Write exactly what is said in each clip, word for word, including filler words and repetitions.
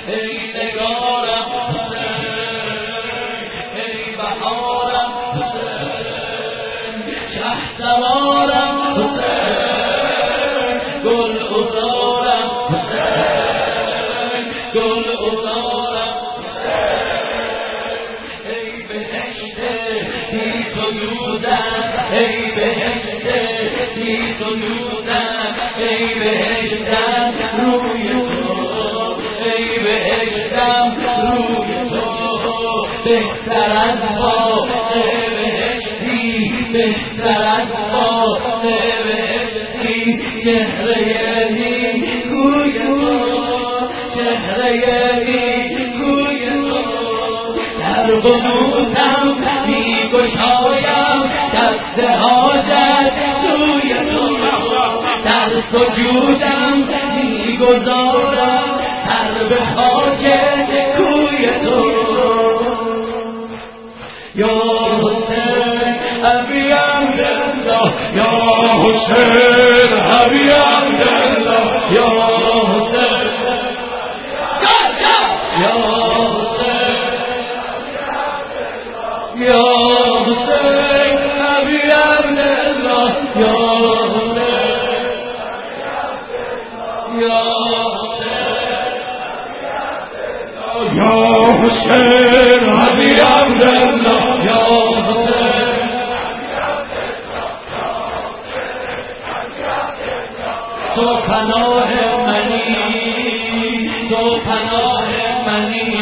ای نگارم حسین، ای بهارم حسین، شهسوارم حسین، گل عذارم حسین، گل عذارم حسین، ای بهشت بی تو نودم، ای بهشت بی تو نودم، ای بهشتم روی تو، ای بهشتم روی تو، بهتر از باغ بهشتی، بهتر از باغ بهشتی، چهره نیکوی تو، چهره نیکوی تو، در قنوتم میگشایم دست حاجت سوی تو، در سجودم میگذارم سر به خاک کوی تو. یا حسین ابی عبدالله، یا حسین ابی عبدالله، یا حسین، یا حسین، یا حسین ابی عبدالله، یا حسین، یا حسین، یا حسین ابی عبدالله، یا حسین، تو پناه منی، تو پناه منی،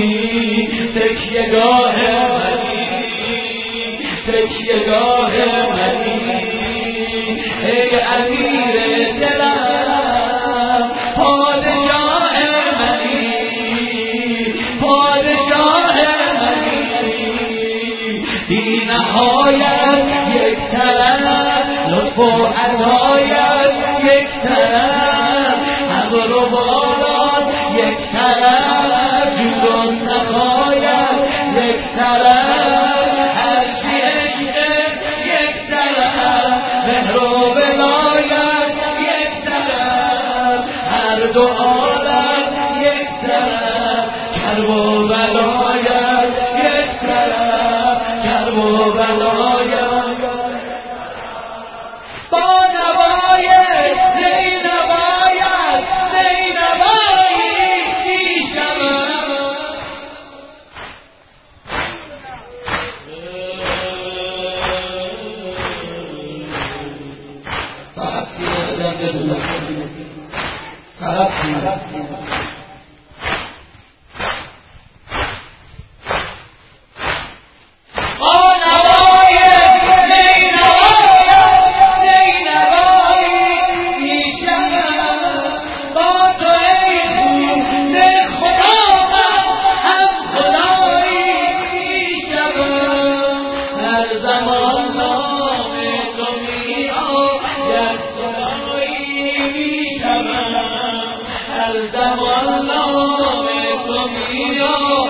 تکیهگاه منی، تکیهگاه منی، ای امیر دلم، پادشاه منی، پادشاه منی، بی نهایت یک طرف، لطف و عطایت یک طرف، ابر و باران یک طرف، جود و سخایت یک طرف، هرچی عشق یک طرف، مهر و ولایت یک طرف، هر دو عالم یک طرف، کرب و ولایت یک طرف، کرب و ولایت با نوایت زینوایت زینوایی دیشبم فرقی ندم دلم، فرقی ندم زمان نام تو میاد